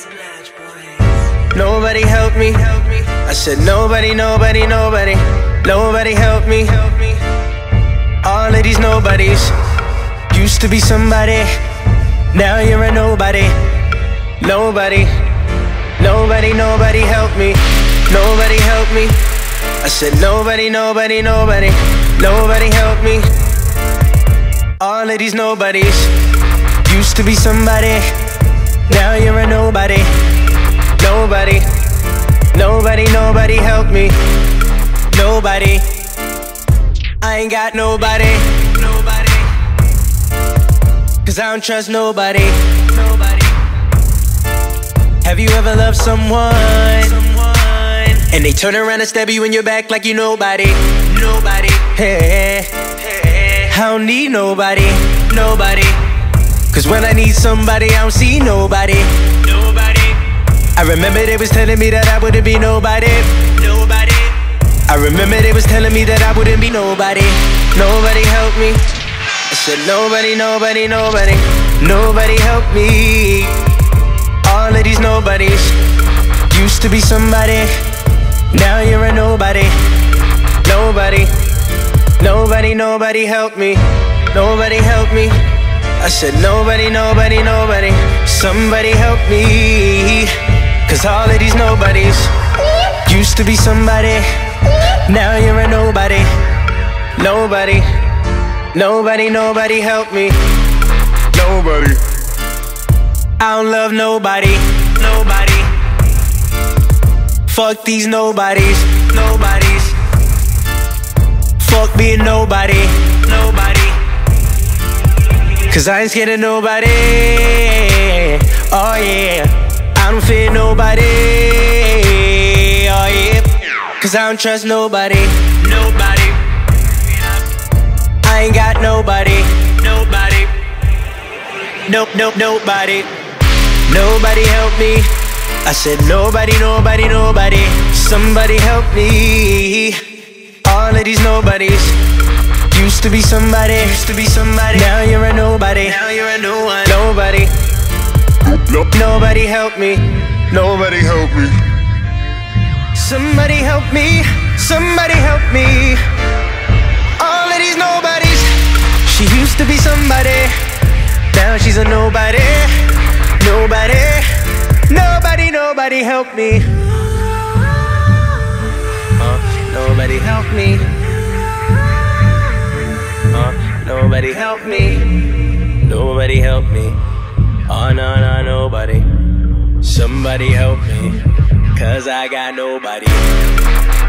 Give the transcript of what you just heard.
Nobody helped me. I said nobody, nobody, nobody. Nobody helped me. All of these nobodies used to be somebody. Now you're a nobody. Nobody, nobody, nobody helped me. Nobody helped me. I said nobody, nobody, nobody. Nobody helped me. All of these nobodies used to be somebody. Now you're a nobody. Nobody, nobody, nobody helped me. Nobody. I ain't got nobody. Nobody. Cause I don't trust nobody. Nobody. Have you ever loved someone and they turn around and stab you in your back like you nobody? Nobody. Hey, I don't need nobody. Nobody. Cause when I need somebody, I don't see nobody. Nobody. I remember they was telling me that I wouldn't be nobody. Nobody. I remember they was telling me that I wouldn't be nobody. Nobody helped me. I said nobody, nobody, nobody. Nobody helped me. All of these nobodies used to be somebody. Now you're a nobody. Nobody, nobody, nobody helped me. Nobody helped me. I said nobody, nobody, nobody. Somebody help me. Cause all of these nobodies used to be somebody. Now you're a nobody. Nobody, nobody, nobody help me. Nobody. I don't love nobody. Nobody. Fuck these nobodies. Nobodies. Fuck being nobody. Nobody. Cause I ain't scared of nobody. Oh yeah. I don't fear nobody. Oh yeah. Cause I don't trust nobody. Nobody. I ain't got nobody. Nobody. Nope, nope, nobody. Nobody help me. I said nobody, nobody, nobody. Somebody help me. All of these nobodies used to be somebody. Used to be somebody. Now you're a nobody. Now you're a no one. Nobody. Nobody help me. Nobody help me. Somebody help me. Somebody help me. All of these nobodies. She used to be somebody. Now she's a nobody. Nobody. Nobody, nobody help me. Nobody help me. Nobody help me. Nobody help me. Oh no, no, nobody. Somebody help me. Cause I got nobody.